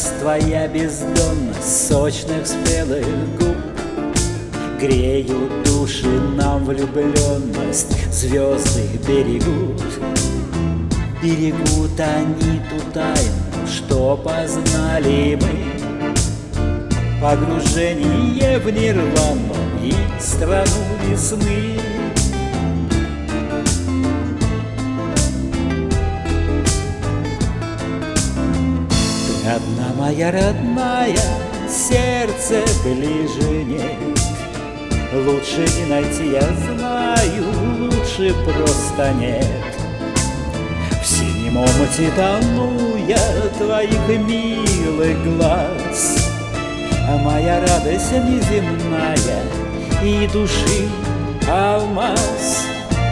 глаз, твоя бездонность сочных спелых губ греют души, нам влюбленность звезды берегут. Берегут они ту тайну, что познали мы, погружение в нирвану и страну весны. Ты одна моя родная, сердце ближе нет. Лучше не найти, я знаю, лучше просто нет. В синем омуте тону я твоих милых глаз, а моя радость неземная и души алмаз.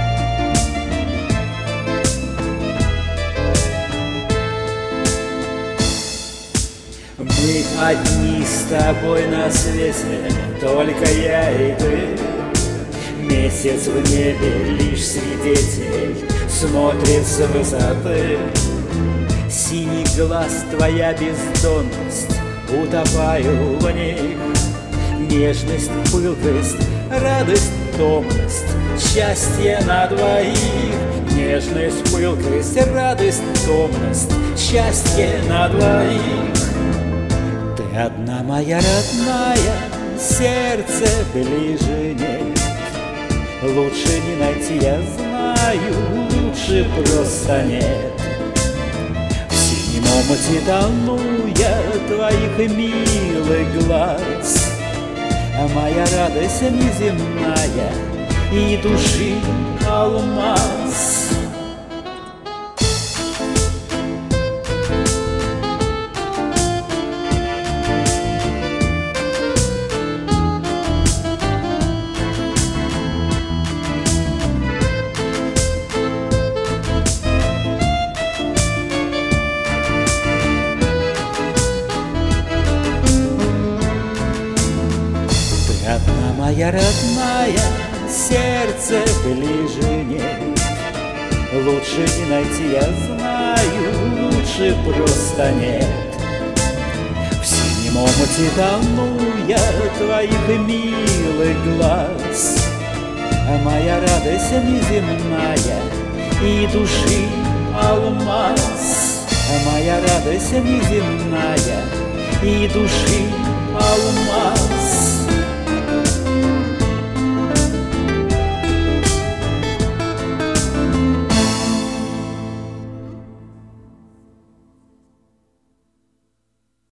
Мы одни с тобой на свете, только я и ты. Месяц в небе лишь свидетель смотрит с высоты. Синий глаз, твоя бездонность, утопаю в них. Нежность, пылкость, радость, томность, счастье на двоих. Нежность, пылкость, радость, томность, счастье на двоих. Ты одна моя родная, сердце ближе нет. Лучше не найти, я знаю, лучше просто нет. В синем омуте тону я твоих милых глаз, а моя радость неземная и души алмаз. Одна моя родная, сердце ближе нет. Лучше не найти, я знаю, лучше просто нет. В синем омуте тону я твоих милых глаз, а моя радость неземная и души алмаз. А моя радость неземная и души алмаз.